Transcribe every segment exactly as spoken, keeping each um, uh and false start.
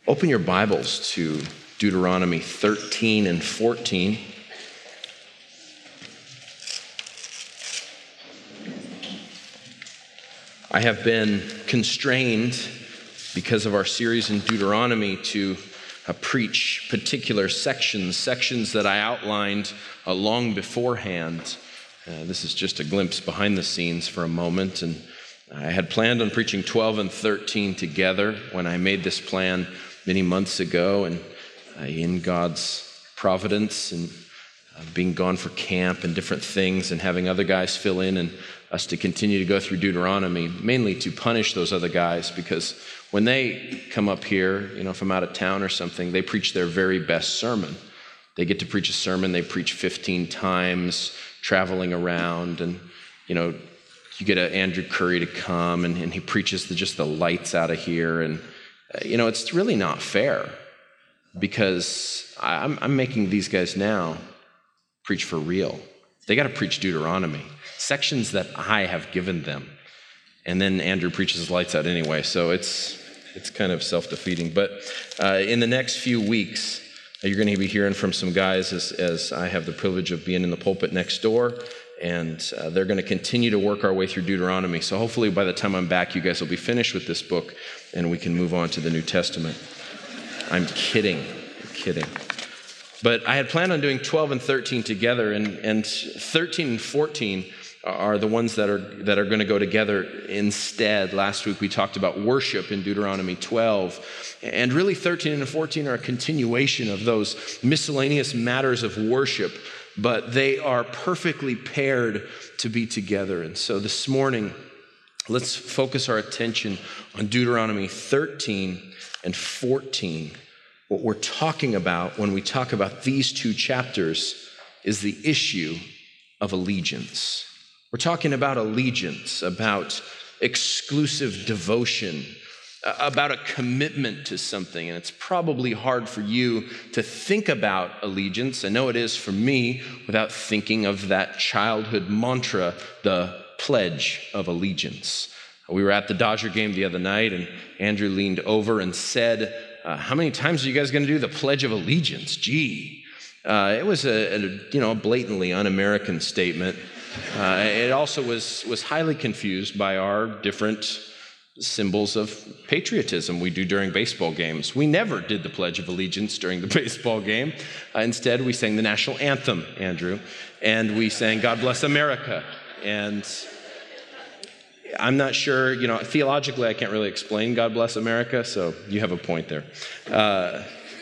Open your Bibles to Deuteronomy thirteen and fourteen. I have been constrained because of our series in Deuteronomy to uh, preach particular sections, sections that I outlined uh, long beforehand. Uh, this is just a glimpse behind the scenes for a moment, and I had planned on preaching twelve and thirteen together when I made this plan many months ago, and uh, in God's providence and uh, being gone for camp and different things and having other guys fill in and us to continue to go through Deuteronomy, mainly to punish those other guys, because when they come up here, you know, if I'm out of town or something, they preach their very best sermon. They get to preach a sermon they preach fifteen times, traveling around, and, you know, you get a Andrew Curry to come, and, and he preaches the, just the lights out of here, and uh, you know, it's really not fair, because I, I'm, I'm making these guys now preach for real. They got to preach Deuteronomy, sections that I have given them, and then Andrew preaches lights out anyway, so it's it's kind of self-defeating. But uh, in the next few weeks, you're going to be hearing from some guys as, as I have the privilege of being in the pulpit next door, and uh, they're going to continue to work our way through Deuteronomy. So hopefully by the time I'm back, you guys will be finished with this book, and we can move on to the New Testament. I'm kidding. I'm kidding. But I had planned on doing twelve and thirteen together, and, and thirteen and fourteen are the ones that are that are going to go together instead. Last week we talked about worship in Deuteronomy twelve, and really thirteen and fourteen are a continuation of those miscellaneous matters of worship, but they are perfectly paired to be together. And so this morning, let's focus our attention on Deuteronomy thirteen and fourteen. What we're talking about when we talk about these two chapters is the issue of allegiance. We're talking about allegiance, about exclusive devotion, about a commitment to something. And it's probably hard for you to think about allegiance. I know it is for me, without thinking of that childhood mantra, the Pledge of Allegiance. We were at the Dodger game the other night, and Andrew leaned over and said, uh, how many times are you guys going to do the Pledge of Allegiance? Gee. Uh, it was a, a, you know, a blatantly un-American statement. Uh, it also was, was highly confused by our different symbols of patriotism we do during baseball games. We never did the Pledge of Allegiance during the baseball game. Uh, instead, we sang the national anthem, Andrew, and we sang God Bless America. And I'm not sure, you know, theologically I can't really explain God Bless America, so you have a point there. Uh,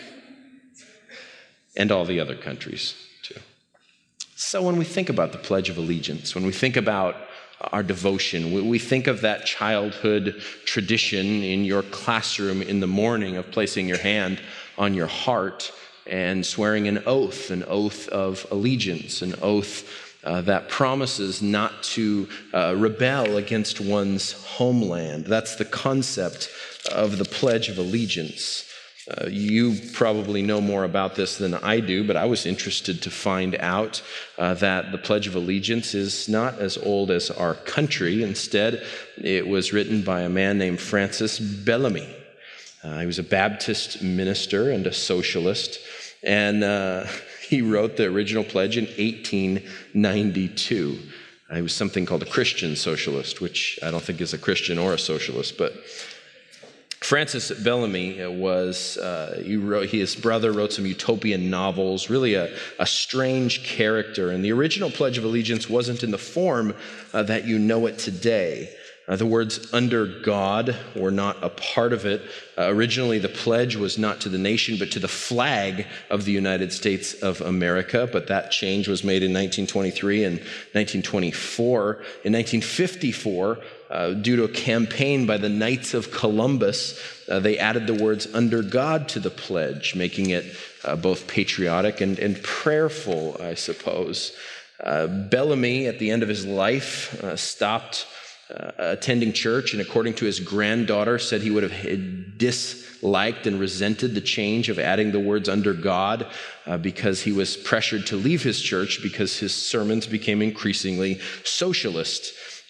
and all the other countries, too. So when we think about the Pledge of Allegiance, when we think about our devotion, we, we think of that childhood tradition in your classroom in the morning of placing your hand on your heart and swearing an oath, an oath of allegiance, an oath Uh, that promises not to uh, rebel against one's homeland. That's the concept of the Pledge of Allegiance. Uh, you probably know more about this than I do, but I was interested to find out uh, that the Pledge of Allegiance is not as old as our country. Instead, it was written by a man named Francis Bellamy. Uh, he was a Baptist minister and a socialist, and uh, he wrote the original pledge in eighteen ninety-two. Uh, he was something called a Christian socialist, which I don't think is a Christian or a socialist, but Francis Bellamy was, uh, he wrote, his brother wrote some utopian novels, really a, a strange character, and the original Pledge of Allegiance wasn't in the form uh, that you know it today. Uh, the words "under God" were not a part of it. Uh, originally, the pledge was not to the nation, but to the flag of the United States of America. But that change was made in nineteen twenty-three and nineteen twenty-four. In nineteen fifty-four, uh, due to a campaign by the Knights of Columbus, uh, they added the words "under God" to the pledge, making it uh, both patriotic and, and prayerful, I suppose. Uh, Bellamy, at the end of his life, uh, stopped Uh, attending church, and according to his granddaughter, said he would have disliked and resented the change of adding the words "under God" uh, because he was pressured to leave his church because his sermons became increasingly socialist.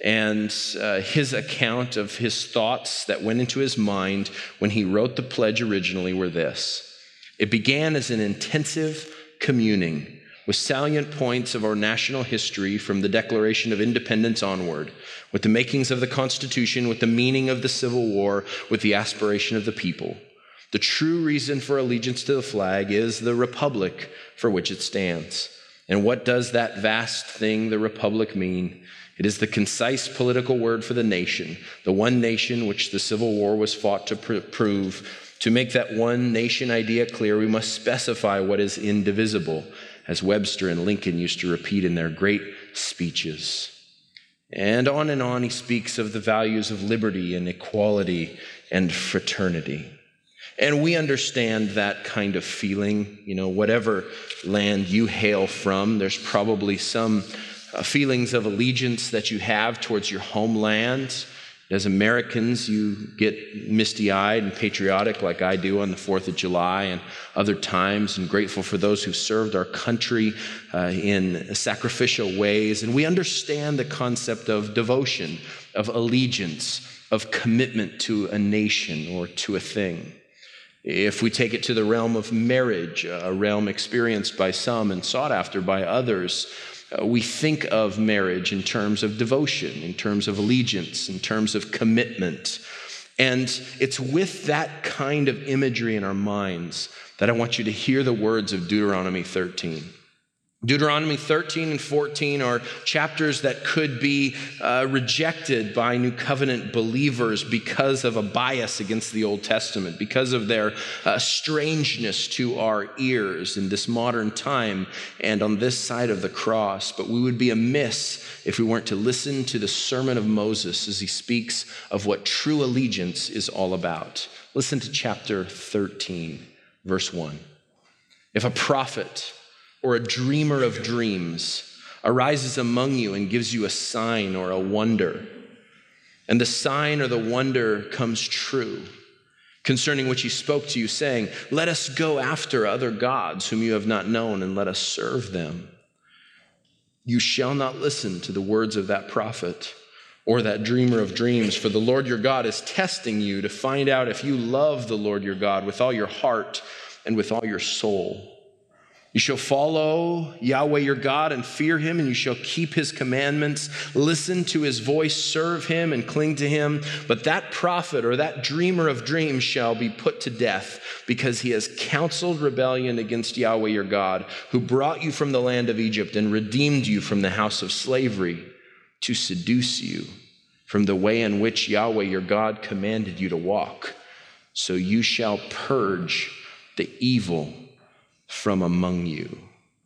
And uh, his account of his thoughts that went into his mind when he wrote the pledge originally were this: it began as an intensive communing with salient points of our national history from the Declaration of Independence onward, with the makings of the Constitution, with the meaning of the Civil War, with the aspiration of the people. The true reason for allegiance to the flag is the republic for which it stands. And what does that vast thing, the republic, mean? It is the concise political word for the nation, the one nation which the Civil War was fought to pr- prove. To make that one nation idea clear, we must specify what is indivisible, as Webster and Lincoln used to repeat in their great speeches. And on and on he speaks of the values of liberty and equality and fraternity. And we understand that kind of feeling. You know, whatever land you hail from, there's probably some uh, feelings of allegiance that you have towards your homeland. As Americans, you get misty-eyed and patriotic like I do on the fourth of July and other times, and grateful for those who served our country uh, in sacrificial ways. And we understand the concept of devotion, of allegiance, of commitment to a nation or to a thing. If we take it to the realm of marriage, a realm experienced by some and sought after by others, uh, we think of marriage in terms of devotion, in terms of allegiance, in terms of commitment. And it's with that kind of imagery in our minds that I want you to hear the words of Deuteronomy thirteen. Deuteronomy thirteen and fourteen are chapters that could be uh, rejected by New Covenant believers because of a bias against the Old Testament, because of their uh, strangeness to our ears in this modern time and on this side of the cross. But we would be amiss if we weren't to listen to the sermon of Moses as he speaks of what true allegiance is all about. Listen to chapter thirteen, verse one. If a prophet or a dreamer of dreams arises among you and gives you a sign or a wonder, and the sign or the wonder comes true, concerning which he spoke to you, saying, let us go after other gods whom you have not known, and let us serve them. You shall not listen to the words of that prophet or that dreamer of dreams, for the Lord your God is testing you to find out if you love the Lord your God with all your heart and with all your soul. You shall follow Yahweh your God and fear him, and you shall keep his commandments, listen to his voice, serve him, and cling to him. But that prophet or that dreamer of dreams shall be put to death, because he has counseled rebellion against Yahweh your God, who brought you from the land of Egypt and redeemed you from the house of slavery, to seduce you from the way in which Yahweh your God commanded you to walk. So you shall purge the evil from among you.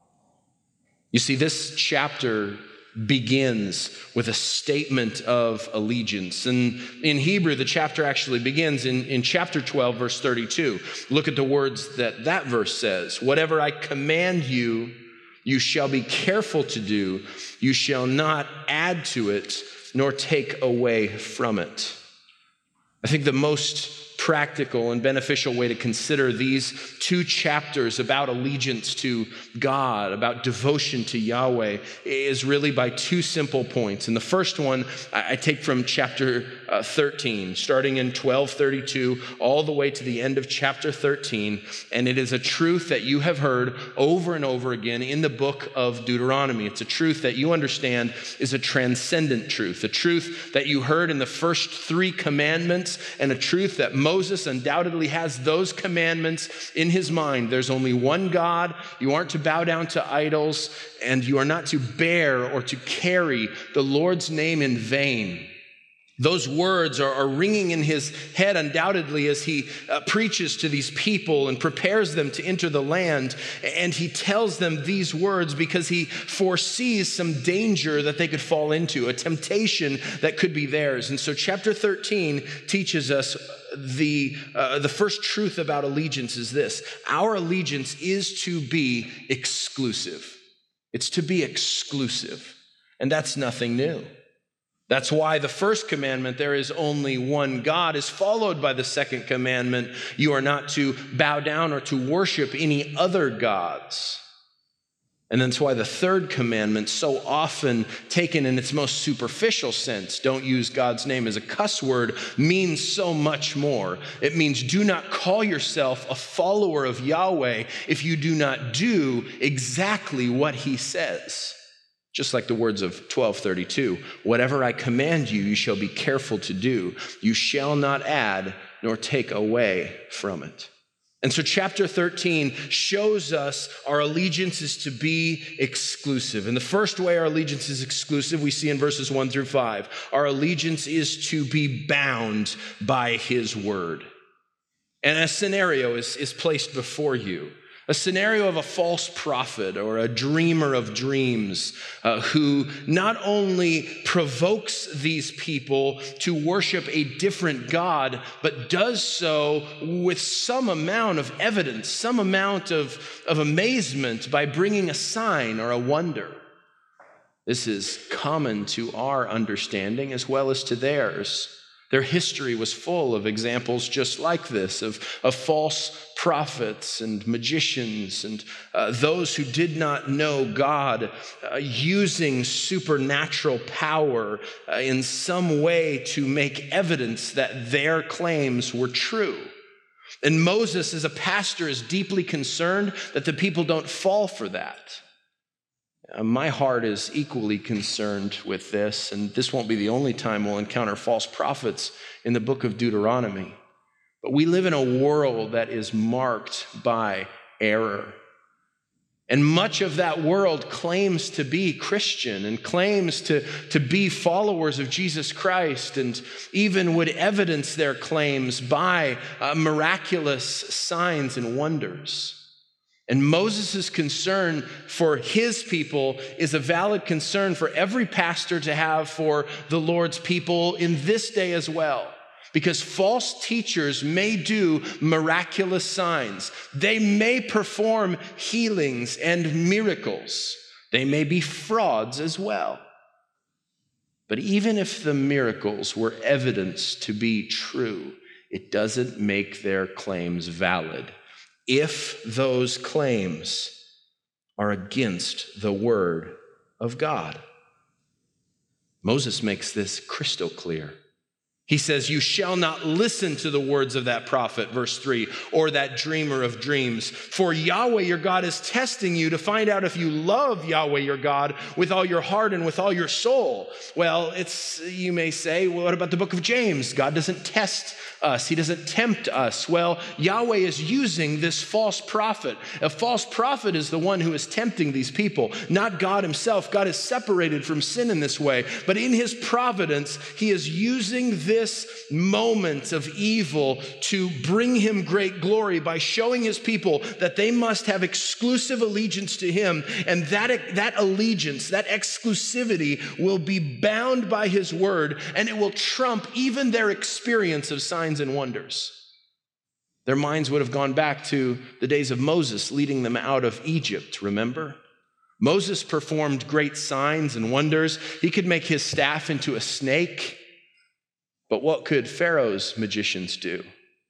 You see, this chapter begins with a statement of allegiance. And in Hebrew, the chapter actually begins in, in chapter twelve, verse thirty-two. Look at the words that that verse says. Whatever I command you, you shall be careful to do. You shall not add to it, nor take away from it. I think the most practical and beneficial way to consider these two chapters about allegiance to God, about devotion to Yahweh, is really by two simple points. And the first one I take from chapter uh, thirteen, starting in twelve thirty-two, all the way to the end of chapter thirteen. And it is a truth that you have heard over and over again in the book of Deuteronomy. It's a truth that you understand is a transcendent truth, a truth that you heard in the first three commandments, and a truth that Moses undoubtedly has those commandments in his mind. There's only one God. You aren't to bow down to idols, and you are not to bear or to carry the Lord's name in vain. Those words are, are ringing in his head undoubtedly as he uh, preaches to these people and prepares them to enter the land. And he tells them these words because he foresees some danger that they could fall into, a temptation that could be theirs. And so chapter thirteen teaches us the, uh, the first truth about allegiance is this: our allegiance is to be exclusive. It's to be exclusive. And that's nothing new. That's why the first commandment, there is only one God, is followed by the second commandment, you are not to bow down or to worship any other gods. And that's why the third commandment, so often taken in its most superficial sense, don't use God's name as a cuss word, means so much more. It means do not call yourself a follower of Yahweh if you do not do exactly what he says. Just like the words of twelve thirty-two, whatever I command you, you shall be careful to do. You shall not add nor take away from it. And so chapter thirteen shows us our allegiance is to be exclusive. And the first way our allegiance is exclusive, we see in verses one through five. Our allegiance is to be bound by his word. And a scenario is, is placed before you. A scenario of a false prophet or a dreamer of dreams uh, who not only provokes these people to worship a different God, but does so with some amount of evidence, some amount of, of amazement by bringing a sign or a wonder. This is common to our understanding as well as to theirs. Their history was full of examples just like this, of, of false prophets and magicians and uh, those who did not know God uh, using supernatural power uh, in some way to make evidence that their claims were true. And Moses, as a pastor, is deeply concerned that the people don't fall for that. Uh, my heart is equally concerned with this, and this won't be the only time we'll encounter false prophets in the book of Deuteronomy. But we live in a world that is marked by error. And much of that world claims to be Christian and claims to, to be followers of Jesus Christ, and even would evidence their claims by uh, miraculous signs and wonders. And Moses' concern for his people is a valid concern for every pastor to have for the Lord's people in this day as well. Because false teachers may do miraculous signs. They may perform healings and miracles. They may be frauds as well. But even if the miracles were evidence to be true, it doesn't make their claims valid if those claims are against the word of God. Moses makes this crystal clear. He says, you shall not listen to the words of that prophet, verse three, or that dreamer of dreams. For Yahweh your God is testing you to find out if you love Yahweh your God with all your heart and with all your soul. Well, it's, you may say, well, what about the book of James? God doesn't test us. He doesn't tempt us. Well, Yahweh is using this false prophet. A false prophet is the one who is tempting these people, not God himself. God is separated from sin in this way. But in his providence, he is using this moment of evil to bring him great glory by showing his people that they must have exclusive allegiance to him. And that, that allegiance, that exclusivity will be bound by his word, and it will trump even their experience of signs and wonders. Their minds would have gone back to the days of Moses leading them out of Egypt, remember? Moses performed great signs and wonders. He could make his staff into a snake. But what could Pharaoh's magicians do?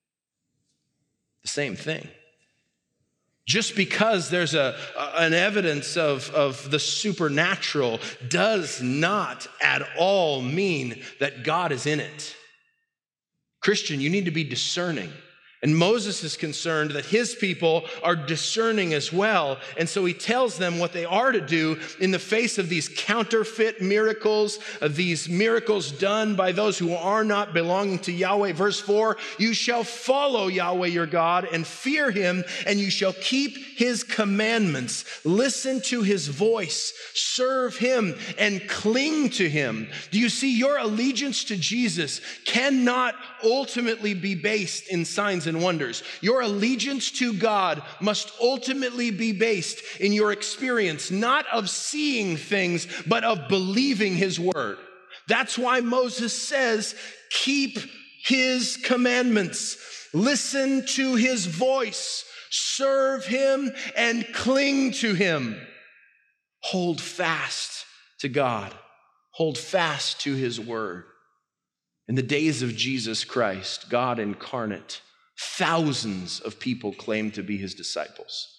The same thing. Just because there's a, an evidence of, of the supernatural does not at all mean that God is in it. Christian, you need to be discerning. And Moses is concerned that his people are discerning as well. And so he tells them what they are to do in the face of these counterfeit miracles, of these miracles done by those who are not belonging to Yahweh. Verse four, you shall follow Yahweh your God and fear him, and you shall keep his commandments. Listen to his voice, serve him, and cling to him. Do you see, your allegiance to Jesus cannot ultimately be based in signs and wonders. Your allegiance to God must ultimately be based in your experience, not of seeing things, but of believing his word. That's why Moses says, keep his commandments, listen to his voice, serve him, and cling to him. Hold fast to God. Hold fast to his word. In the days of Jesus Christ, God incarnate, thousands of people claimed to be his disciples.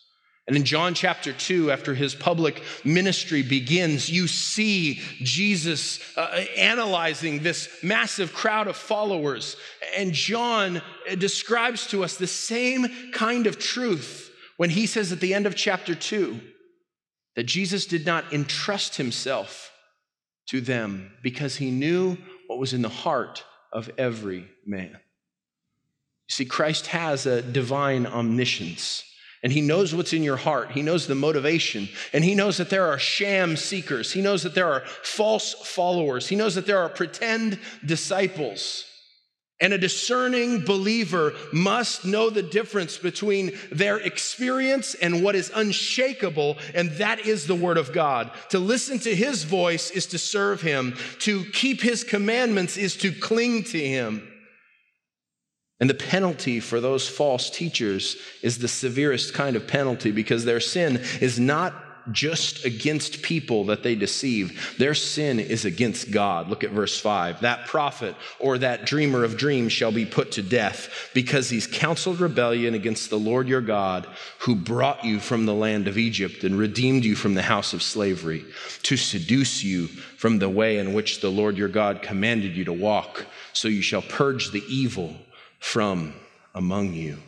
And in John chapter two, after his public ministry begins, you see Jesus uh, analyzing this massive crowd of followers. And John describes to us the same kind of truth when he says at the end of chapter two that Jesus did not entrust himself to them because he knew what was in the heart of every man. You see, Christ has a divine omniscience. And he knows what's in your heart. He knows the motivation. And he knows that there are sham seekers. He knows that there are false followers. He knows that there are pretend disciples. And a discerning believer must know the difference between their experience and what is unshakable, and that is the Word of God. To listen to his voice is to serve him. To keep his commandments is to cling to him. And the penalty for those false teachers is the severest kind of penalty, because their sin is not just against people that they deceive. Their sin is against God. Look at verse five. That prophet or that dreamer of dreams shall be put to death, because he's counseled rebellion against the Lord your God, who brought you from the land of Egypt and redeemed you from the house of slavery, to seduce you from the way in which the Lord your God commanded you to walk. So you shall purge the evil from among you.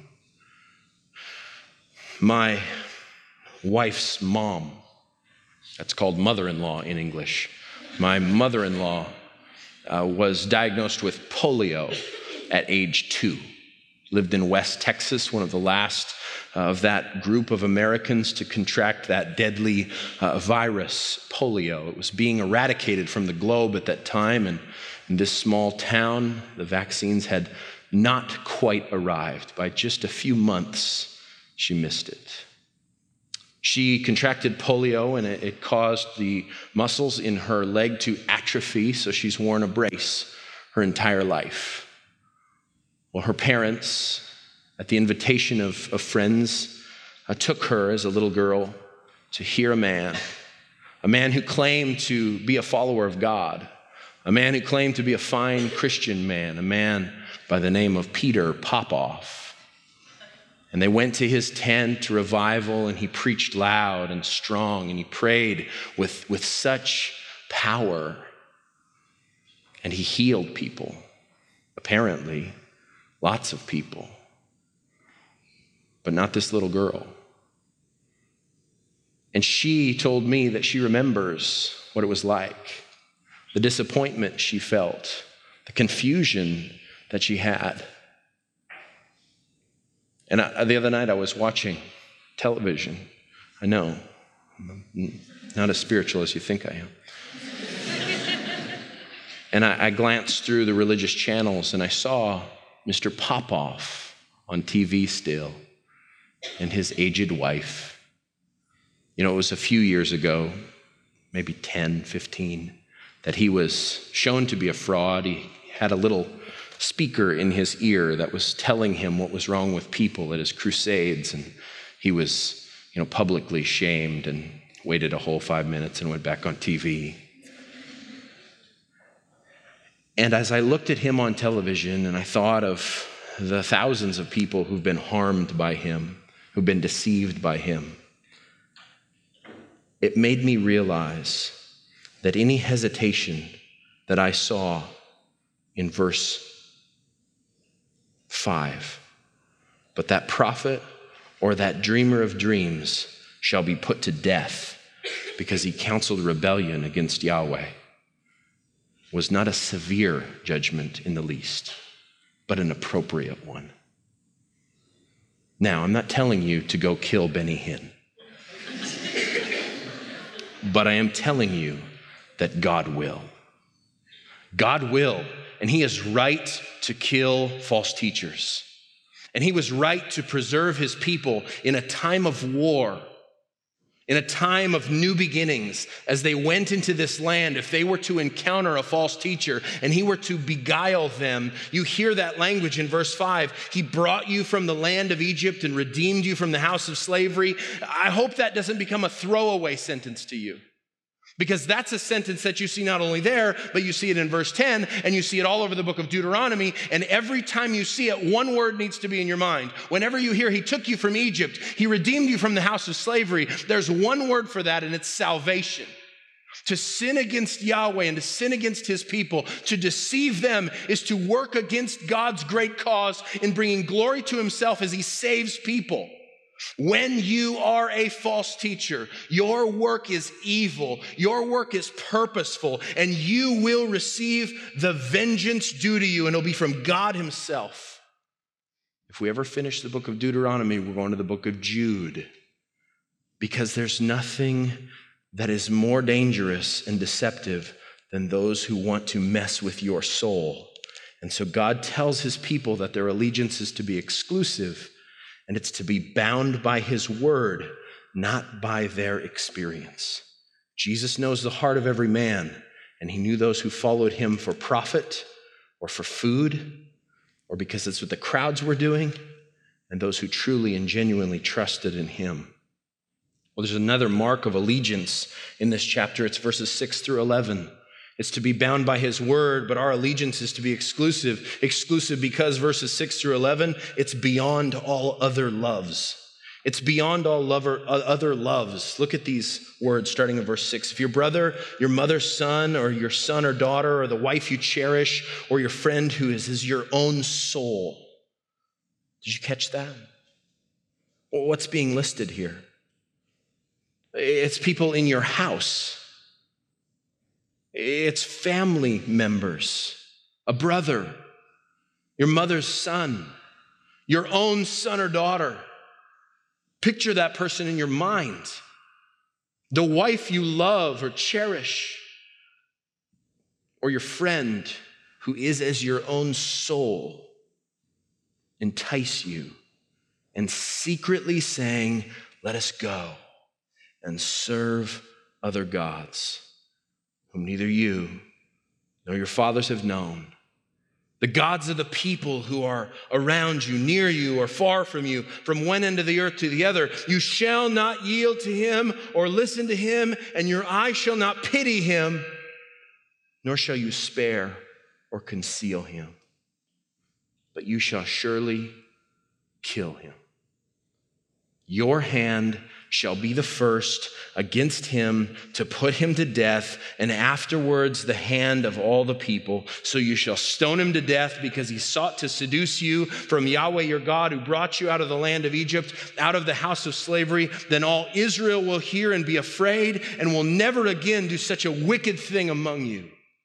My wife's mom, that's called mother-in-law in English. My mother-in-law uh, was diagnosed with polio at age two. Lived in West Texas, one of the last uh, of that group of Americans to contract that deadly uh, virus, polio. It was being eradicated from the globe at that time, and in this small town, the vaccines had not quite arrived. By just a few months, she missed it. She contracted polio, and it, it caused the muscles in her leg to atrophy, so she's worn a brace her entire life. Well, her parents, at the invitation of, of friends, uh, took her as a little girl to hear a man, a man who claimed to be a follower of God, a man who claimed to be a fine Christian man, a man by the name of Peter Popoff. And they went to his tent to revival, and he preached loud and strong, and he prayed with, with such power. And he healed people, apparently, lots of people, but not this little girl. And she told me that she remembers what it was like, the disappointment she felt, the confusion that she had. And I, the other night I was watching television. I know, I'm not as spiritual as you think I am. And I, I glanced through the religious channels, and I saw Mister Popoff on T V still, and his aged wife. You know, it was a few years ago, maybe ten, fifteen, that he was shown to be a fraud. He had a little speaker in his ear that was telling him what was wrong with people at his crusades, and he was, you know, publicly shamed and waited a whole five minutes and went back on T V. And as I looked at him on television, and I thought of the thousands of people who've been harmed by him, who've been deceived by him, it made me realize that any hesitation that I saw in verse five, but that prophet or that dreamer of dreams shall be put to death because he counseled rebellion against Yahweh, was not a severe judgment in the least, but an appropriate one. Now, I'm not telling you to go kill Benny Hinn, but I am telling you that God will. God will, and he is right to kill false teachers. And he was right to preserve his people in a time of war, in a time of new beginnings. As they went into this land, if they were to encounter a false teacher and he were to beguile them, you hear that language in verse five. He brought you from the land of Egypt and redeemed you from the house of slavery. I hope that doesn't become a throwaway sentence to you. Because that's a sentence that you see not only there, but you see it in verse ten, and you see it all over the book of Deuteronomy, and every time you see it, one word needs to be in your mind. Whenever you hear, he took you from Egypt, he redeemed you from the house of slavery, there's one word for that, and it's salvation. To sin against Yahweh and to sin against his people, to deceive them, is to work against God's great cause in bringing glory to himself as he saves people. When you are a false teacher, your work is evil, your work is purposeful, and you will receive the vengeance due to you, and it'll be from God himself. If we ever finish the book of Deuteronomy, we're going to the book of Jude, because there's nothing that is more dangerous and deceptive than those who want to mess with your soul. And so God tells his people that their allegiance is to be exclusive, and it's to be bound by his word, not by their experience. Jesus knows the heart of every man, and he knew those who followed him for profit or for food or because it's what the crowds were doing, and those who truly and genuinely trusted in him. Well, there's another mark of allegiance in this chapter. It's verses six through eleven. It's to be bound by his word, but our allegiance is to be exclusive. Exclusive because verses six through eleven, it's beyond all other loves. It's beyond all lover, other loves. Look at these words starting in verse six. If your brother, your mother's son, or your son or daughter, or the wife you cherish, or your friend who is, is your own soul. Did you catch that? Well, what's being listed here? It's people in your house. It's family members, a brother, your mother's son, your own son or daughter. Picture that person in your mind. The wife you love or cherish, or your friend who is as your own soul, entice you and secretly saying, let us go and serve other gods, whom neither you nor your fathers have known. The gods of the people who are around you, near you, or far from you, from one end of the earth to the other. You shall not yield to him or listen to him, and your eye shall not pity him, nor shall you spare or conceal him. But you shall surely kill him. Your hand shall be the first against him to put him to death, and afterwards the hand of all the people. So you shall stone him to death because he sought to seduce you from Yahweh your God, who brought you out of the land of Egypt, out of the house of slavery. Then all Israel will hear and be afraid, and will never again do such a wicked thing among you.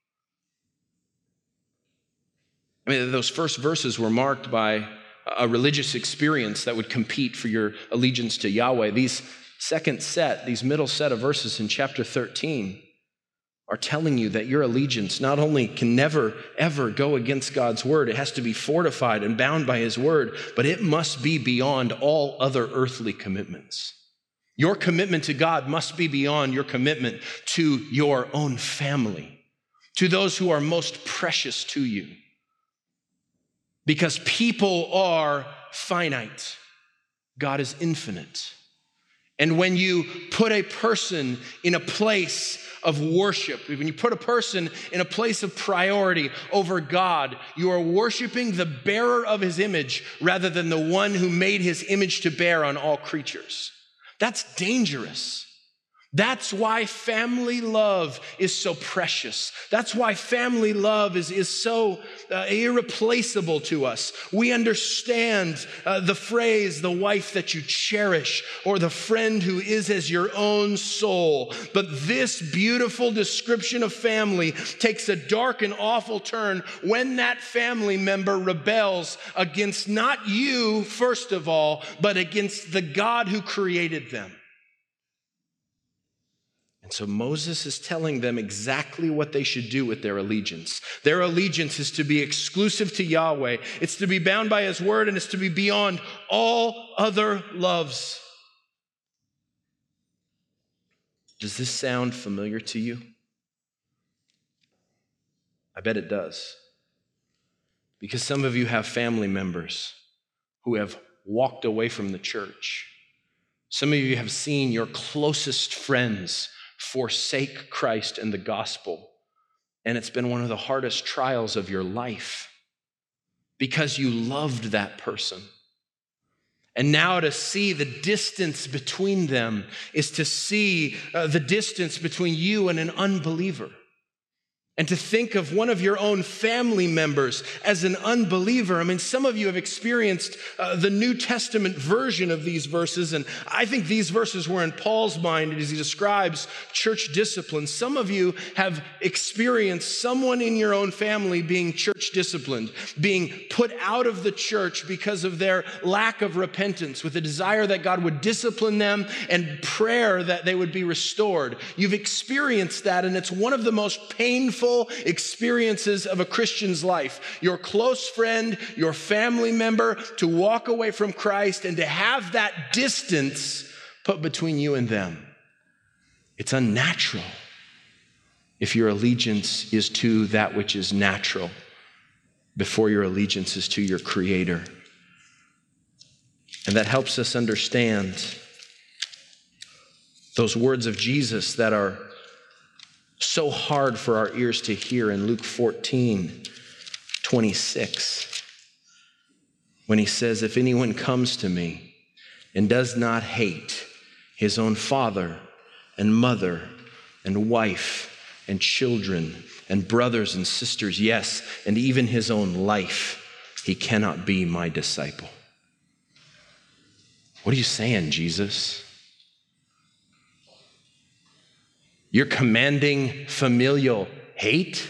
I mean, those first verses were marked by a religious experience that would compete for your allegiance to Yahweh. These second set, these middle set of verses in chapter thirteen are telling you that your allegiance not only can never, ever go against God's word, it has to be fortified and bound by his word, but it must be beyond all other earthly commitments. Your commitment to God must be beyond your commitment to your own family, to those who are most precious to you. Because people are finite. God is infinite. And when you put a person in a place of worship, when you put a person in a place of priority over God, you are worshiping the bearer of his image rather than the one who made his image to bear on all creatures. That's dangerous. That's why family love is so precious. That's why family love is, is so uh, irreplaceable to us. We understand uh, the phrase, the wife that you cherish, or the friend who is as your own soul. But this beautiful description of family takes a dark and awful turn when that family member rebels against not you, first of all, but against the God who created them. And so Moses is telling them exactly what they should do with their allegiance. Their allegiance is to be exclusive to Yahweh. It's to be bound by his word, and it's to be beyond all other loves. Does this sound familiar to you? I bet it does. Because some of you have family members who have walked away from the church. Some of you have seen your closest friends forsake Christ and the gospel. And it's been one of the hardest trials of your life because you loved that person. And now to see the distance between them is to see uh, the distance between you and an unbeliever. And to think of one of your own family members as an unbeliever. I mean, some of you have experienced uh, the New Testament version of these verses, and I think these verses were in Paul's mind as he describes church discipline. Some of you have experienced someone in your own family being church disciplined, being put out of the church because of their lack of repentance, with a desire that God would discipline them and prayer that they would be restored. You've experienced that, and it's one of the most painful experiences of a Christian's life. Your close friend, your family member, to walk away from Christ and to have that distance put between you and them. It's unnatural if your allegiance is to that which is natural before your allegiance is to your Creator. And that helps us understand those words of Jesus that are so hard for our ears to hear in Luke fourteen twenty-six, when he says, if anyone comes to me and does not hate his own father and mother and wife and children and brothers and sisters, yes, and even his own life, he cannot be my disciple. What are you saying, Jesus? You're commanding familial hate?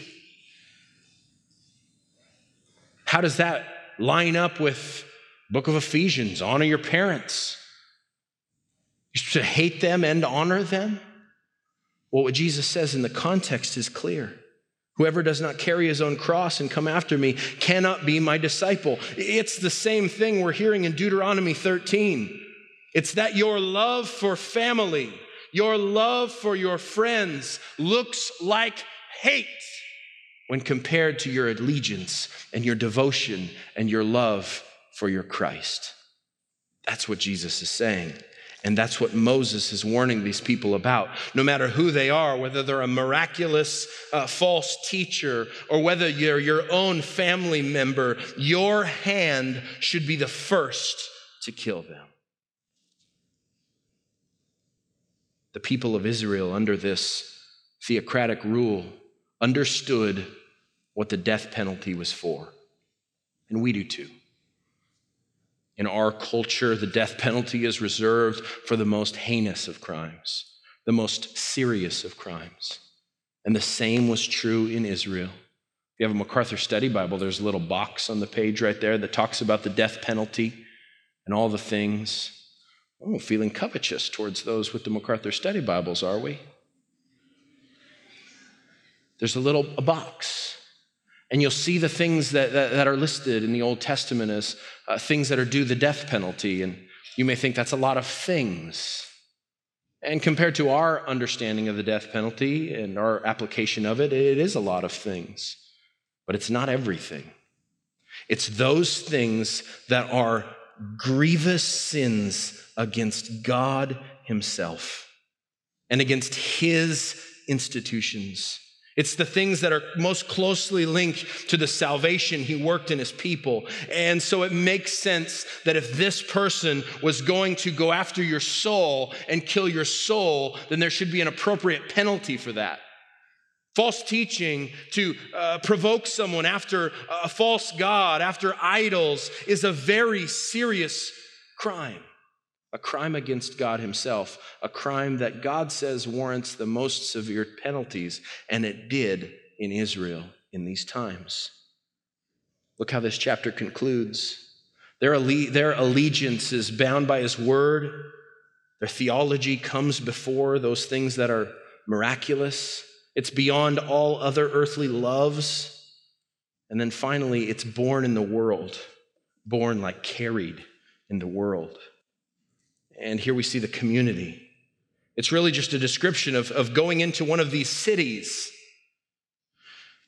How does that line up with book of Ephesians? Honor your parents. You're supposed to hate them and honor them? Well, what Jesus says in the context is clear. Whoever does not carry his own cross and come after me cannot be my disciple. It's the same thing we're hearing in Deuteronomy thirteen. It's that your love for family, your love for your friends looks like hate when compared to your allegiance and your devotion and your love for your Christ. That's what Jesus is saying. And that's what Moses is warning these people about. No matter who they are, whether they're a miraculous uh, false teacher or whether you're your own family member, your hand should be the first to kill them. The people of Israel under this theocratic rule understood what the death penalty was for. And we do too. In our culture, the death penalty is reserved for the most heinous of crimes, the most serious of crimes. And the same was true in Israel. If you have a MacArthur Study Bible, there's a little box on the page right there that talks about the death penalty and all the things. Oh, feeling covetous towards those with the MacArthur Study Bibles, are we? There's a little a box, and you'll see the things that, that, that are listed in the Old Testament as uh, things that are due the death penalty, and you may think that's a lot of things. And compared to our understanding of the death penalty and our application of it, it is a lot of things, but it's not everything. It's those things that are grievous sins against God himself and against his institutions. It's the things that are most closely linked to the salvation he worked in his people. And so it makes sense that if this person was going to go after your soul and kill your soul, then there should be an appropriate penalty for that. False teaching to uh, provoke someone after a false god, after idols, is a very serious crime. A crime against God himself, a crime that God says warrants the most severe penalties, and it did in Israel in these times. Look how this chapter concludes. Their, alle- their allegiance is bound by his word. Their theology comes before those things that are miraculous. It's beyond all other earthly loves. And then finally, it's born in the world, born like carried in the world. And here we see the community. It's really just a description of, of going into one of these cities.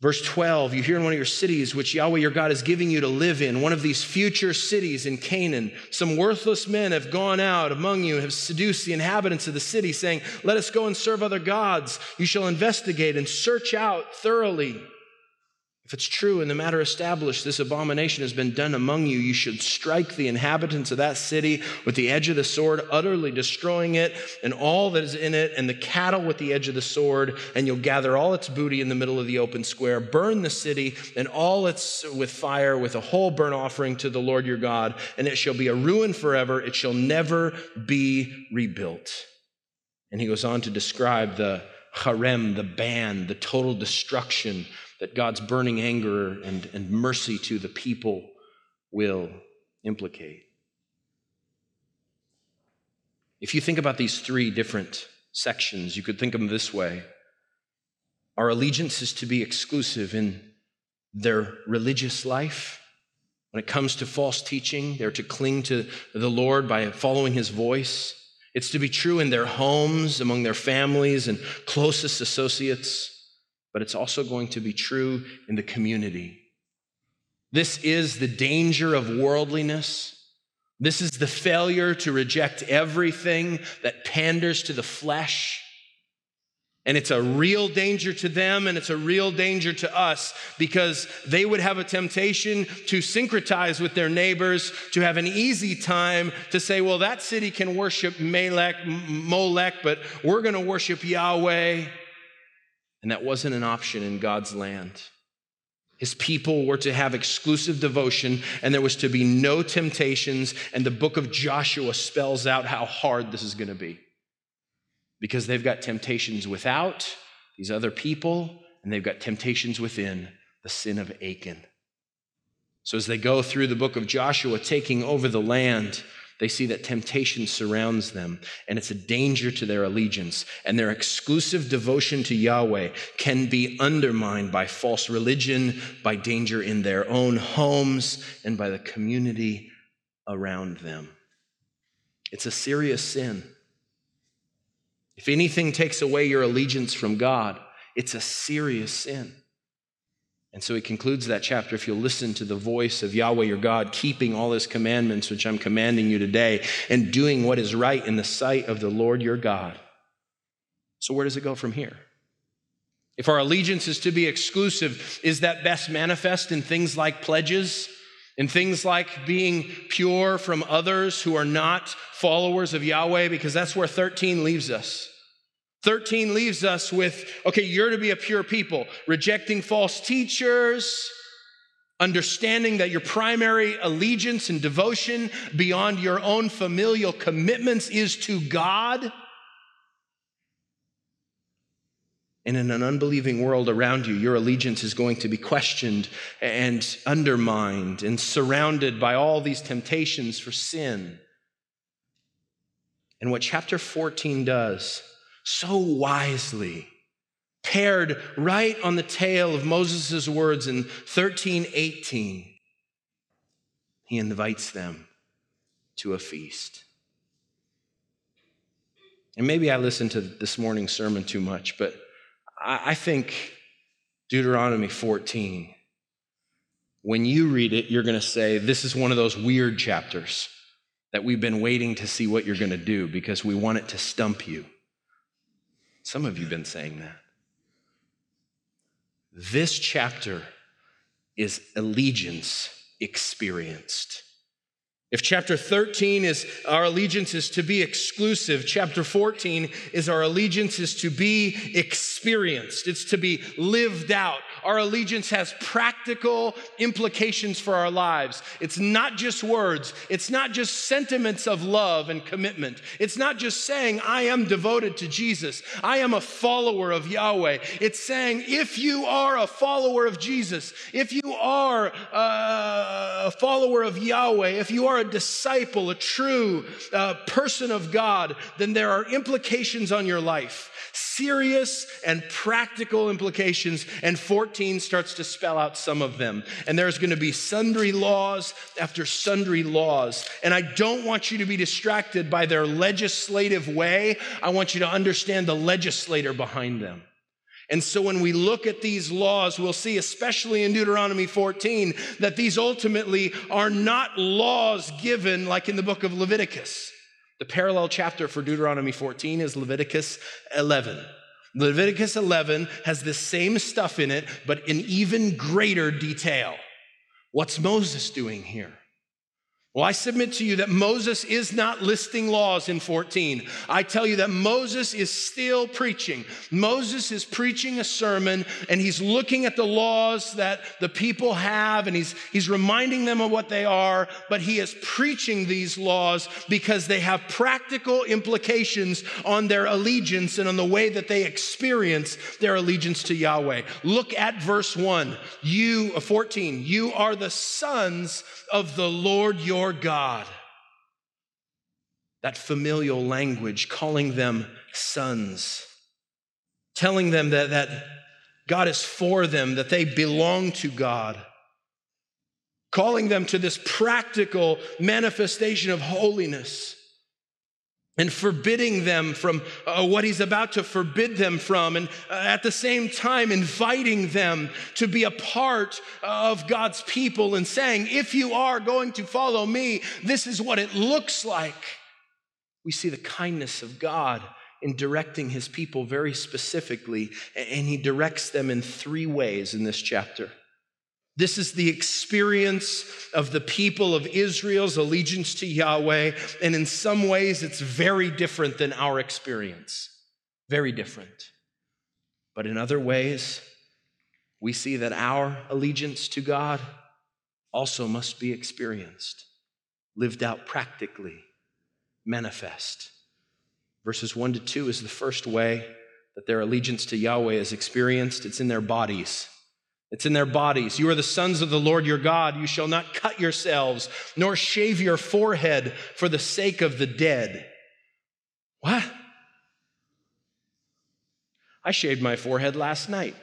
Verse twelve, you hear in one of your cities, which Yahweh your God is giving you to live in, one of these future cities in Canaan, some worthless men have gone out among you, have seduced the inhabitants of the city, saying, let us go and serve other gods. You shall investigate and search out thoroughly. If it's true and the matter established, this abomination has been done among you, you should strike the inhabitants of that city with the edge of the sword, utterly destroying it and all that is in it, and the cattle with the edge of the sword, and you'll gather all its booty in the middle of the open square, burn the city and all its with fire, with a whole burnt offering to the Lord your God, and it shall be a ruin forever. It shall never be rebuilt. And he goes on to describe the harem, the ban, the total destruction that God's burning anger and, and mercy to the people will implicate. If you think about these three different sections, you could think of them this way. Our allegiance is to be exclusive in their religious life. When it comes to false teaching, they're to cling to the Lord by following his voice. It's to be true in their homes, among their families and closest associates. But it's also going to be true in the community. This is the danger of worldliness. This is the failure to reject everything that panders to the flesh. And it's a real danger to them, and it's a real danger to us, because they would have a temptation to syncretize with their neighbors, to have an easy time to say, well, that city can worship Melech, Molech, but we're going to worship Yahweh. And that wasn't an option in God's land. His people were to have exclusive devotion, and there was to be no temptations. And the book of Joshua spells out how hard this is going to be. Because they've got temptations without, these other people, and they've got temptations within, the sin of Achan. So as they go through the book of Joshua, taking over the land, they see that temptation surrounds them, and it's a danger to their allegiance. And their exclusive devotion to Yahweh can be undermined by false religion, by danger in their own homes, and by the community around them. It's a serious sin. If anything takes away your allegiance from God, it's a serious sin. And so he concludes that chapter, if you'll listen to the voice of Yahweh your God, keeping all his commandments, which I'm commanding you today, and doing what is right in the sight of the Lord your God. So where does it go from here? If our allegiance is to be exclusive, is that best manifest in things like pledges, in things like being pure from others who are not followers of Yahweh? Because that's where thirteen leaves us. thirteen leaves us with, okay, you're to be a pure people, rejecting false teachers, understanding that your primary allegiance and devotion beyond your own familial commitments is to God. And in an unbelieving world around you, your allegiance is going to be questioned and undermined and surrounded by all these temptations for sin. And what chapter fourteen does so wisely, paired right on the tail of Moses' words in thirteen eighteen, he invites them to a feast. And maybe I listened to this morning's sermon too much, but I think Deuteronomy fourteen, when you read it, you're going to say, this is one of those weird chapters that we've been waiting to see what you're going to do because we want it to stump you. Some of you have been saying that. This chapter is allegiance experienced. If chapter thirteen is our allegiance is to be exclusive, chapter fourteen is our allegiance is to be experienced. It's to be lived out. Our allegiance has practical implications for our lives. It's not just words. It's not just sentiments of love and commitment. It's not just saying, I am devoted to Jesus. I am a follower of Yahweh. It's saying, if you are a follower of Jesus, if you are a follower of Yahweh, if you are a disciple, a true uh, person of God, then there are implications on your life. Serious and practical implications, and fourteen starts to spell out some of them. And there's going to be sundry laws after sundry laws. And I don't want you to be distracted by their legislative way. I want you to understand the legislator behind them. And so when we look at these laws, we'll see, especially in Deuteronomy fourteen, that these ultimately are not laws given like in the book of Leviticus. The parallel chapter for Deuteronomy fourteen is Leviticus eleven. Leviticus eleven has the same stuff in it, but in even greater detail. What's Moses doing here? Well, I submit to you that Moses is not listing laws in fourteen. I tell you that Moses is still preaching. Moses is preaching a sermon, and he's looking at the laws that the people have, and he's, he's reminding them of what they are, but he is preaching these laws because they have practical implications on their allegiance and on the way that they experience their allegiance to Yahweh. Look at verse one. You, fourteen, you are the sons of the Lord your God. That familial language, calling them sons, telling them that, that God is for them, that they belong to God, calling them to this practical manifestation of holiness, and forbidding them from uh, what he's about to forbid them from, and uh, at the same time inviting them to be a part of God's people and saying, if you are going to follow me, this is what it looks like. We see the kindness of God in directing his people very specifically, and he directs them in three ways in this chapter. This is the experience of the people of Israel's allegiance to Yahweh, and in some ways it's very different than our experience. Very different. But in other ways, we see that our allegiance to God also must be experienced, lived out practically, manifest. Verses one to two is the first way that their allegiance to Yahweh is experienced. It's in their bodies. It's in their bodies. You are the sons of the Lord your God. You shall not cut yourselves, nor shave your forehead for the sake of the dead. What? I shaved my forehead last night,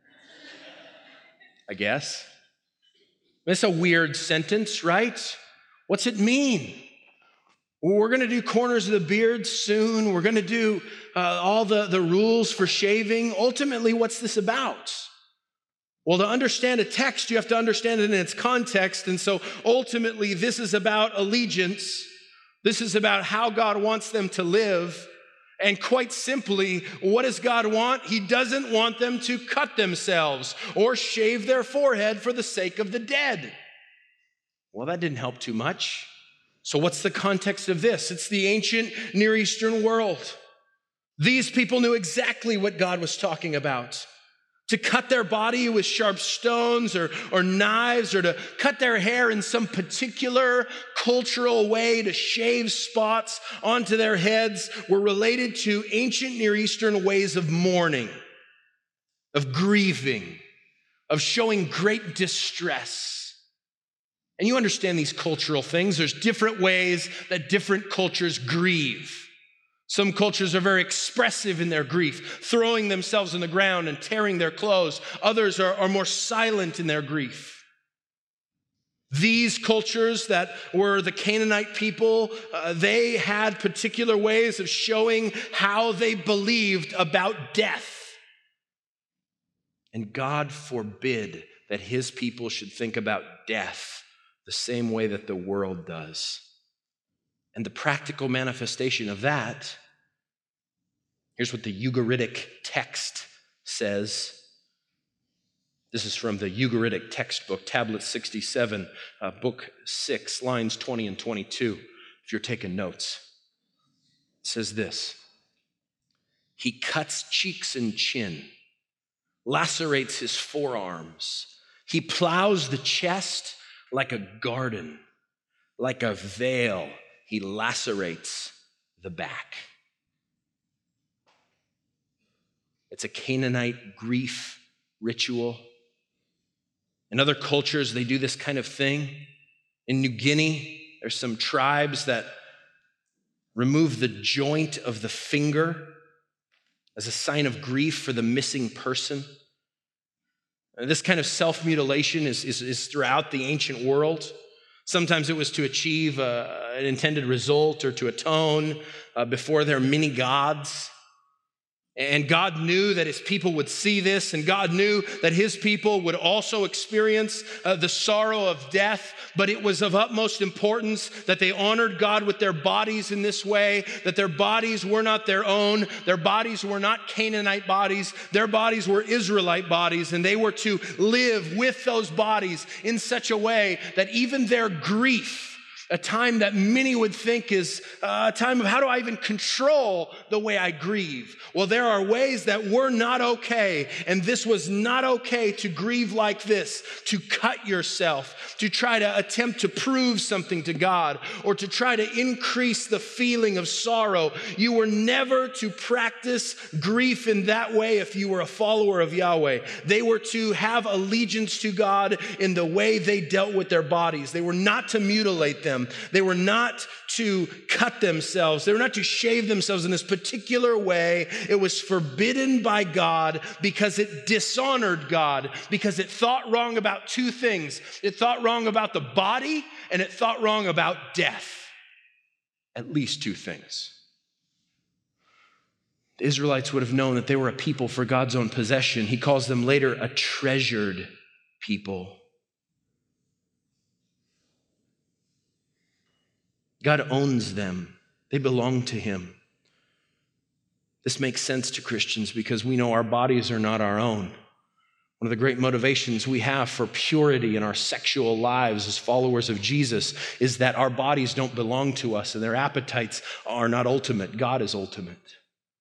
I guess. It's a weird sentence, right? What's it mean? Well, we're going to do corners of the beard soon. We're going to do uh, all the, the rules for shaving. Ultimately, what's this about? Well, to understand a text, you have to understand it in its context. And so ultimately, this is about allegiance. This is about how God wants them to live. And quite simply, what does God want? He doesn't want them to cut themselves or shave their forehead for the sake of the dead. Well, that didn't help too much. So what's the context of this? It's the ancient Near Eastern world. These people knew exactly what God was talking about. To cut their body with sharp stones or, or knives, or to cut their hair in some particular cultural way, to shave spots onto their heads, were related to ancient Near Eastern ways of mourning, of grieving, of showing great distress. And you understand these cultural things. There's different ways that different cultures grieve. Some cultures are very expressive in their grief, throwing themselves on the ground and tearing their clothes. Others are, are more silent in their grief. These cultures that were the Canaanite people, uh, they had particular ways of showing how they believed about death. And God forbid that his people should think about death the same way that the world does. And the practical manifestation of that, here's what the Ugaritic text says. This is from the Ugaritic textbook, tablet sixty-seven, uh, book six, lines twenty and twenty-two, if you're taking notes. It says this: he cuts cheeks and chin, lacerates his forearms. He plows the chest like a garden, like a veil. He lacerates the back. It's a Canaanite grief ritual. In other cultures, they do this kind of thing. In New Guinea, there's some tribes that remove the joint of the finger as a sign of grief for the missing person. And this kind of self-mutilation is, is, is throughout the ancient world. Sometimes it was to achieve uh, an intended result or to atone uh, before their many gods. And God knew that his people would see this, and God knew that his people would also experience uh, the sorrow of death. But it was of utmost importance that they honored God with their bodies in this way, that their bodies were not their own. Their bodies were not Canaanite bodies. Their bodies were Israelite bodies, and they were to live with those bodies in such a way that even their grief, a time that many would think is a time of how do I even control the way I grieve? Well, there are ways that were not okay, and this was not okay to grieve like this, to cut yourself, to try to attempt to prove something to God, or to try to increase the feeling of sorrow. You were never to practice grief in that way if you were a follower of Yahweh. They were to have allegiance to God in the way they dealt with their bodies. They were not to mutilate them. They were not to cut themselves. They were not to shave themselves in this particular way. It was forbidden by God because it dishonored God, because it thought wrong about two things. It thought wrong about the body, and it thought wrong about death. At least two things. The Israelites would have known that they were a people for God's own possession. He calls them later a treasured people. God owns them. They belong to him. This makes sense to Christians because we know our bodies are not our own. One of the great motivations we have for purity in our sexual lives as followers of Jesus is that our bodies don't belong to us and their appetites are not ultimate. God is ultimate.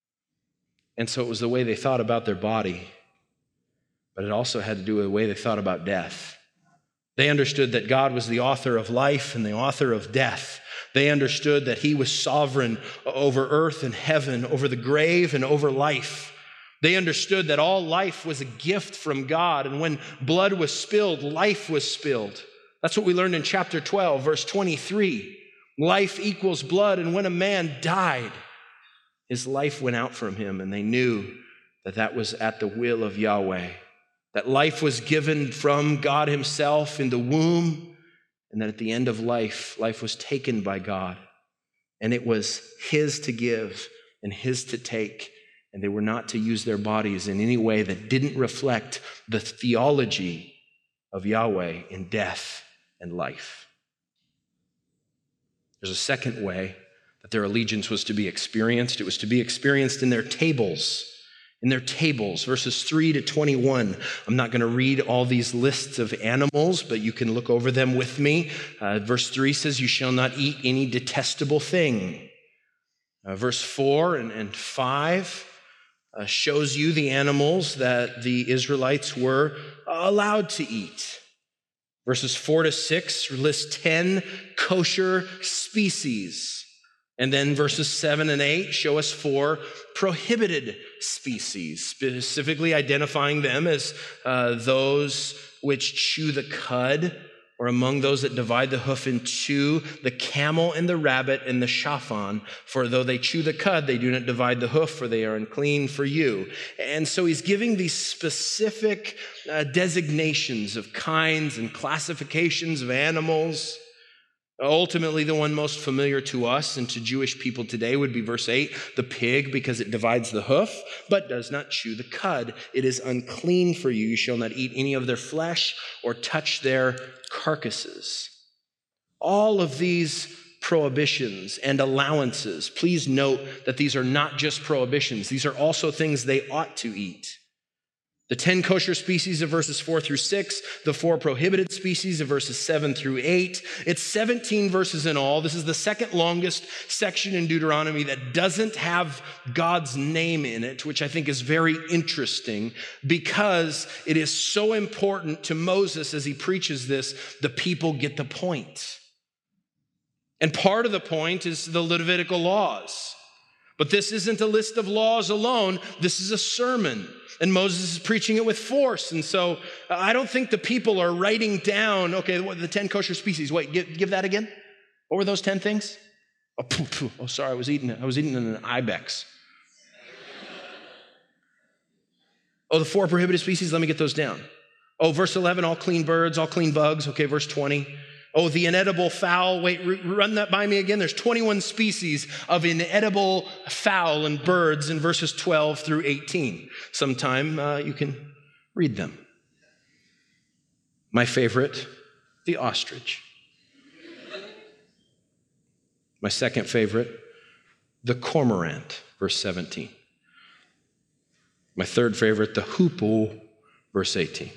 And so it was the way they thought about their body, but it also had to do with the way they thought about death. They understood that God was the author of life and the author of death. They understood that he was sovereign over earth and heaven, over the grave and over life. They understood that all life was a gift from God, and when blood was spilled, life was spilled. That's what we learned in chapter twelve, verse twenty-three. Life equals blood, and when a man died, his life went out from him, and they knew that that was at the will of Yahweh, that life was given from God himself in the womb, and that at the end of life, life was taken by God, and it was his to give and his to take, and they were not to use their bodies in any way that didn't reflect the theology of Yahweh in death and life. There's a second way that their allegiance was to be experienced. It was to be experienced in their tables. In their tables, verses three to twenty-one. I'm not going to read all these lists of animals, but you can look over them with me. Uh, verse three says, you shall not eat any detestable thing. Uh, verse four and, and five uh, shows you the animals that the Israelites were allowed to eat. Verses four to six list ten kosher species. And then verses seven and eight show us four prohibited species, specifically identifying them as uh, those which chew the cud, or among those that divide the hoof in two, the camel and the rabbit and the shaphan. For though they chew the cud, they do not divide the hoof, for they are unclean for you. And so he's giving these specific uh, designations of kinds and classifications of animals. Ultimately, the one most familiar to us and to Jewish people today would be verse eight, the pig, because it divides the hoof, but does not chew the cud. It is unclean for you. You shall not eat any of their flesh or touch their carcasses. All of these prohibitions and allowances, please note that these are not just prohibitions. These are also things they ought to eat. The ten kosher species of verses four through six, the four prohibited species of verses seven through eight. It's seventeen verses in all. This is the second longest section in Deuteronomy that doesn't have God's name in it, which I think is very interesting because it is so important to Moses as he preaches this. The people get the point. And part of the point is the Levitical laws. But this isn't a list of laws alone. This is a sermon. And Moses is preaching it with force. And so uh, I don't think the people are writing down, okay, what, the ten kosher species. Wait, give, give that again. What were those ten things? Oh, poo, poo. Oh, sorry, I was eating I was eating an ibex. Oh, the four prohibited species, let me get those down. Oh, verse eleven, all clean birds, all clean bugs. Okay, verse twenty. Oh, the inedible fowl. Wait, run that by me again. There's twenty-one species of inedible fowl and birds in verses twelve through eighteen. Sometime uh, you can read them. My favorite, the ostrich. My second favorite, the cormorant, verse seventeen. My third favorite, the hoopoe, verse eighteen.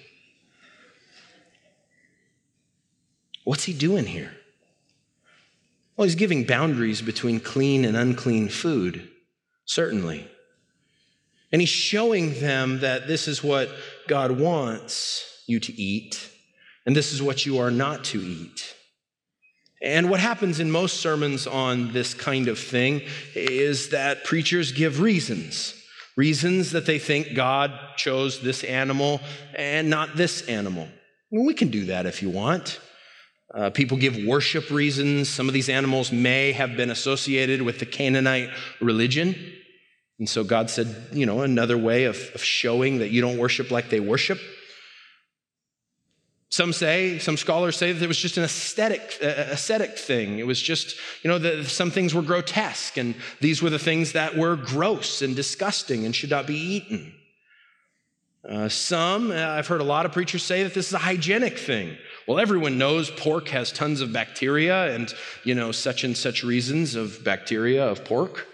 What's he doing here? Well, he's giving boundaries between clean and unclean food, certainly. And he's showing them that this is what God wants you to eat, and this is what you are not to eat. And what happens in most sermons on this kind of thing is that preachers give reasons. Reasons that they think God chose this animal and not this animal. Well, we can do that if you want. Uh, people give worship reasons. Some of these animals may have been associated with the Canaanite religion. And so God said, you know, another way of, of showing that you don't worship like they worship. Some say, some scholars say that it was just an aesthetic, uh, aesthetic thing. It was just, you know, that some things were grotesque, and these were the things that were gross and disgusting and should not be eaten. Uh, some, uh, I've heard a lot of preachers say that this is a hygienic thing. Well, everyone knows pork has tons of bacteria and, you know, such and such reasons of bacteria of pork.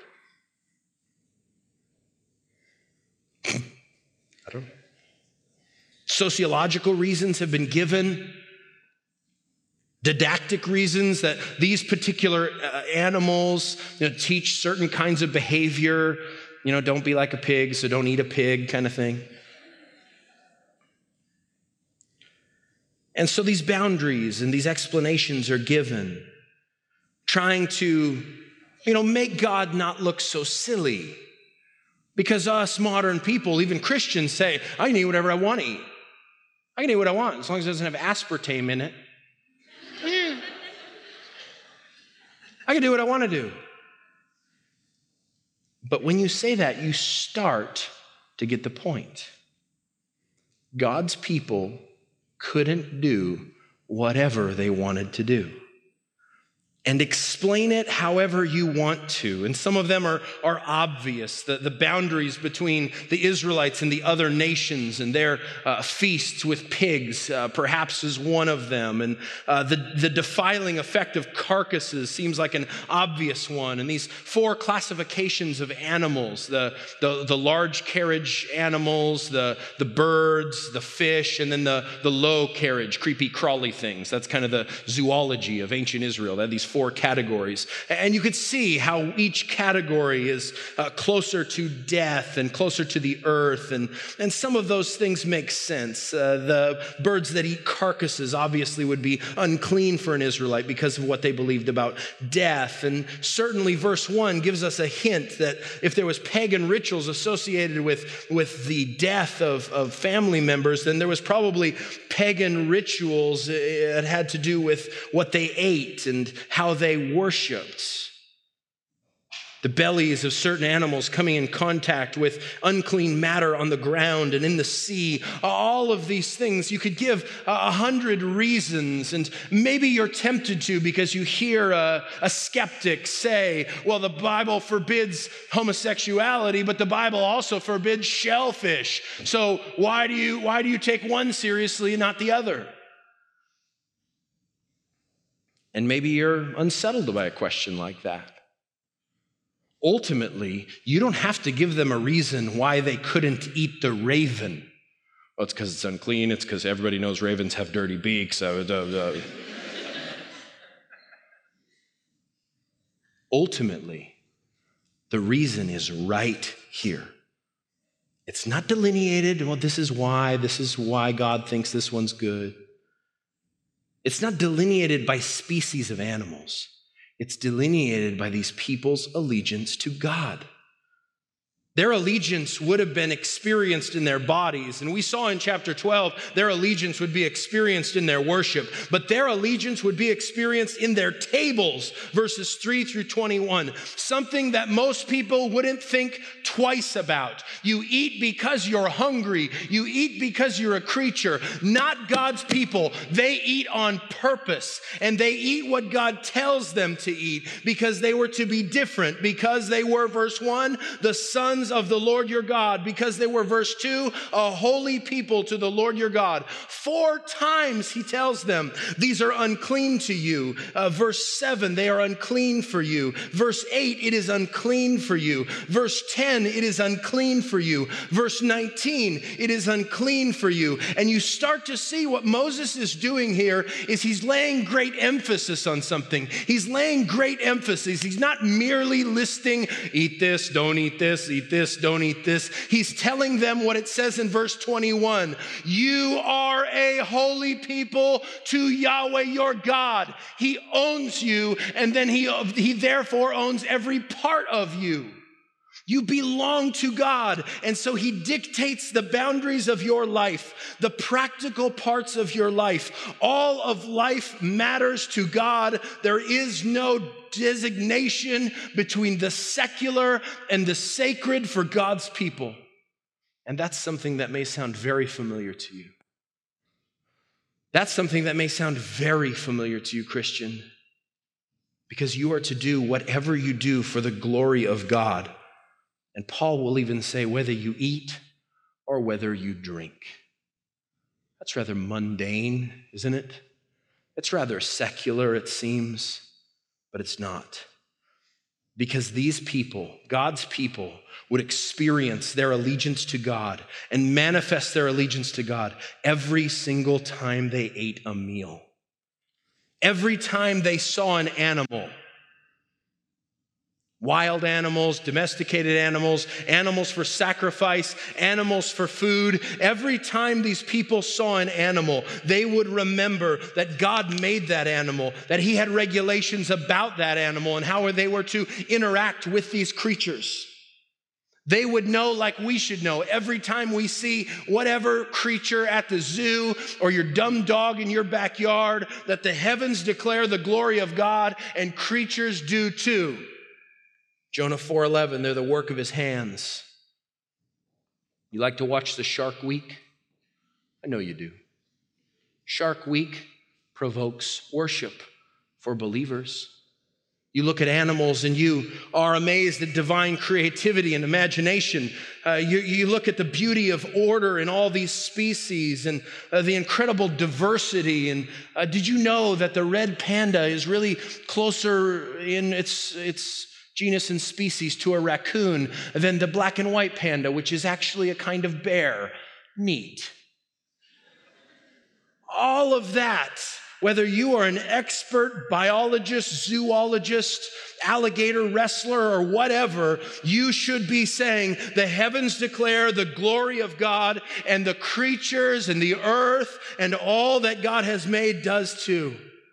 I don't know. Sociological reasons have been given. Didactic reasons that these particular uh, animals, you know, teach certain kinds of behavior. You know, don't be like a pig, so don't eat a pig kind of thing. And so these boundaries and these explanations are given, trying to, you know, make God not look so silly. Because us modern people, even Christians, say, I can eat whatever I want to eat. I can eat what I want as long as it doesn't have aspartame in it. I can do what I want to do. But when you say that, you start to get the point. God's people couldn't do whatever they wanted to do. And explain it however you want to. And some of them are, are obvious, the, the boundaries between the Israelites and the other nations and their uh, feasts with pigs, uh, perhaps is one of them. And uh, the, the defiling effect of carcasses seems like an obvious one. And these four classifications of animals, the, the, the large carriage animals, the, the birds, the fish, and then the, the low carriage, creepy crawly things. That's kind of the zoology of ancient Israel. They had these four categories. And you could see how each category is uh, closer to death and closer to the earth. And, and some of those things make sense. Uh, the birds that eat carcasses obviously would be unclean for an Israelite because of what they believed about death. And certainly verse one gives us a hint that if there was pagan rituals associated with, with the death of, of family members, then there was probably pagan rituals that had to do with what they ate and how they worshiped. The bellies of certain animals coming in contact with unclean matter on the ground and in the sea. All of these things, you could give a hundred reasons, and maybe you're tempted to because you hear a, a skeptic say, well, the Bible forbids homosexuality, but the Bible also forbids shellfish. So why do you, why do you take one seriously and not the other? And maybe you're unsettled by a question like that. Ultimately, you don't have to give them a reason why they couldn't eat the raven. Well, it's because it's unclean. It's because everybody knows ravens have dirty beaks. Uh, uh, uh. Ultimately, the reason is right here. It's not delineated. Well, this is why. This is why God thinks this one's good. It's not delineated by species of animals. It's delineated by these people's allegiance to God. Their allegiance would have been experienced in their bodies. And we saw in chapter twelve, their allegiance would be experienced in their worship. But their allegiance would be experienced in their tables, verses three through twenty-one. Something that most people wouldn't think twice about. You eat because you're hungry. You eat because you're a creature. Not God's people. They eat on purpose. And they eat what God tells them to eat because they were to be different. Because they were, verse one, the sons of the Lord your God, because they were, verse two, a holy people to the Lord your God. Four times he tells them, these are unclean to you. Uh, verse seven, they are unclean for you. Verse eight, it is unclean for you. Verse ten, it is unclean for you. Verse nineteen, it is unclean for you. And you start to see what Moses is doing here is he's laying great emphasis on something. He's laying great emphasis. He's not merely listing, eat this, don't eat this, eat this, don't eat this. He's telling them what it says in verse twenty-one. You are a holy people to Yahweh your God. He owns you, and then he, he therefore owns every part of you. You belong to God, and so he dictates the boundaries of your life, the practical parts of your life. All of life matters to God. There is no designation between the secular and the sacred for God's people. And that's something that may sound very familiar to you. That's something that may sound very familiar to you, Christian, because you are to do whatever you do for the glory of God. And Paul will even say whether you eat or whether you drink. That's rather mundane, isn't it? It's rather secular, it seems, but it's not. Because these people, God's people, would experience their allegiance to God and manifest their allegiance to God every single time they ate a meal. Every time they saw an animal. Wild animals, domesticated animals, animals for sacrifice, animals for food. Every time these people saw an animal, they would remember that God made that animal, that he had regulations about that animal and how they were to interact with these creatures. They would know, like we should know, every time we see whatever creature at the zoo or your dumb dog in your backyard, that the heavens declare the glory of God and creatures do too. Jonah four eleven, they're the work of his hands. You like to watch the Shark Week? I know you do. Shark Week provokes worship for believers. You look at animals and you are amazed at divine creativity and imagination. Uh, you, you look at the beauty of order in all these species and uh, the incredible diversity. And uh, did you know that the red panda is really closer in its its genus and species to a raccoon than the black and white panda, which is actually a kind of bear? Neat. All of that, whether you are an expert biologist, zoologist, alligator wrestler, or whatever, you should be saying, the heavens declare the glory of God, and the creatures and the earth and all that God has made does too.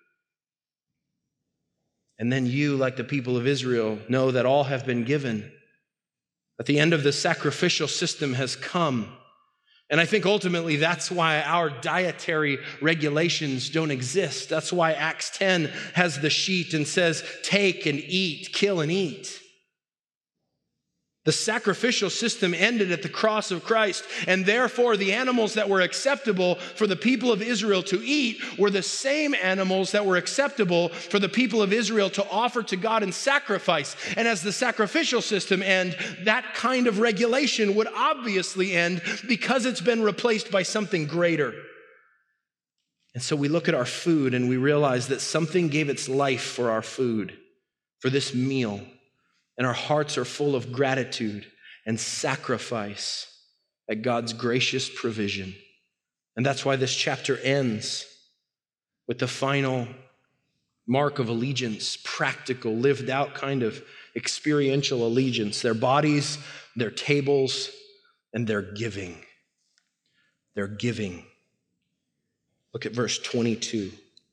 And then you, like the people of Israel, know that all have been given, that the end of the sacrificial system has come. And I think ultimately that's why our dietary regulations don't exist. That's why Acts ten has the sheet and says, take and eat, kill and eat. The sacrificial system ended at the cross of Christ, and therefore the animals that were acceptable for the people of Israel to eat were the same animals that were acceptable for the people of Israel to offer to God in sacrifice. And as the sacrificial system ended, that kind of regulation would obviously end because it's been replaced by something greater. And so we look at our food and we realize that something gave its life for our food, for this meal. And our hearts are full of gratitude and sacrifice at God's gracious provision. And that's why this chapter ends with the final mark of allegiance, practical, lived out kind of experiential allegiance. Their bodies, their tables, and their giving. Their giving. Look at verse twenty-two.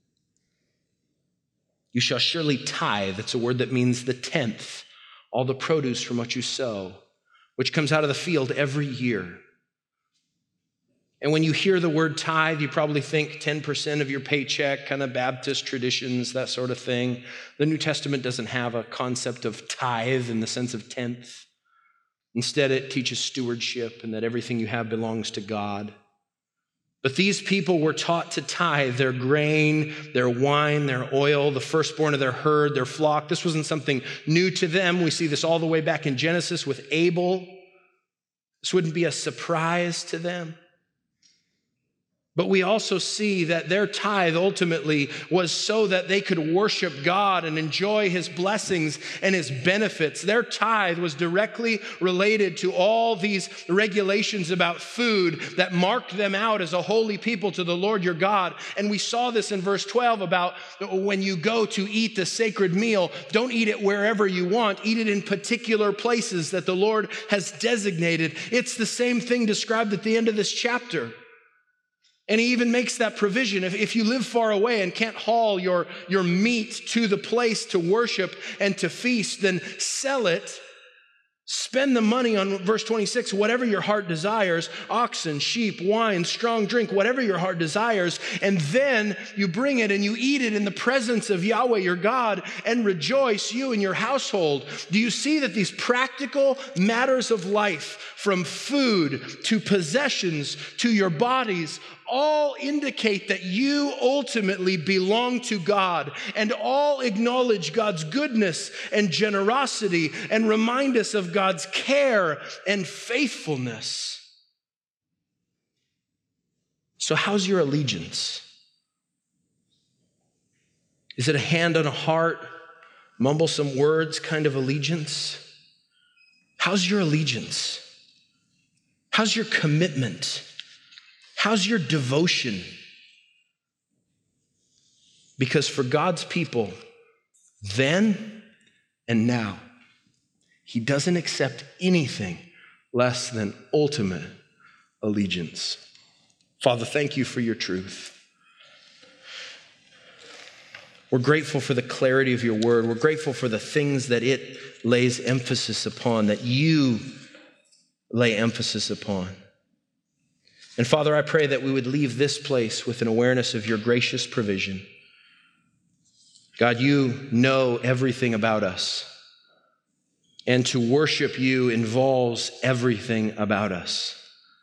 You shall surely tithe. That's a word that means the tenth. All the produce from what you sow. which comes out of the field every year. And when you hear the word tithe, you probably think ten percent of your paycheck, kind of Baptist traditions, that sort of thing. The New Testament doesn't have a concept of tithe in the sense of tenth. Instead, it teaches stewardship and that everything you have belongs to God. But these people were taught to tithe their grain, their wine, their oil, the firstborn of their herd, their flock. This wasn't something new to them. We see this all the way back in Genesis with Abel. This wouldn't be a surprise to them. But we also see that their tithe ultimately was so that they could worship God and enjoy his blessings and his benefits. Their tithe was directly related to all these regulations about food that marked them out as a holy people to the Lord your God. And we saw this in verse twelve about when you go to eat the sacred meal, don't eat it wherever you want. Eat it in particular places that the Lord has designated. It's the same thing described at the end of this chapter. And he even makes that provision. If, if you live far away and can't haul your, your meat to the place to worship and to feast, then sell it. Spend the money on, verse twenty-six, whatever your heart desires, oxen, sheep, wine, strong drink, whatever your heart desires, and then you bring it and you eat it in the presence of Yahweh your God and rejoice, you and your household. Do you see that these practical matters of life, from food to possessions to your bodies, all indicate that you ultimately belong to God, and all acknowledge God's goodness and generosity and remind us of God's care and faithfulness? So how's your allegiance? Is it a hand on a heart, mumble some words kind of allegiance? How's your allegiance? How's your commitment? How's your devotion? Because for God's people, then and now, he doesn't accept anything less than ultimate allegiance. Father, thank you for your truth. We're grateful for the clarity of your word. We're grateful for the things that it lays emphasis upon, that you lay emphasis upon. And Father, I pray that we would leave this place with an awareness of your gracious provision. God, you know everything about us. And to worship you involves everything about us.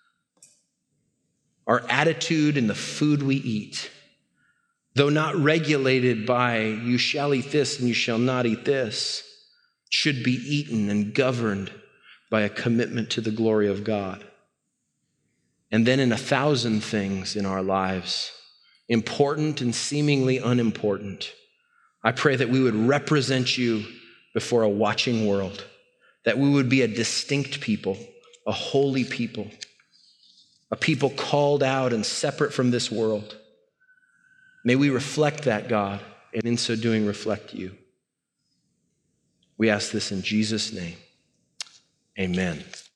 Our attitude and the food we eat, though not regulated by you shall eat this and you shall not eat this, should be eaten and governed by a commitment to the glory of God. And then in a thousand things in our lives, important and seemingly unimportant, I pray that we would represent you before a watching world, that we would be a distinct people, a holy people, a people called out and separate from this world. May we reflect that, God, and in so doing, reflect you. We ask this in Jesus' name. Amen.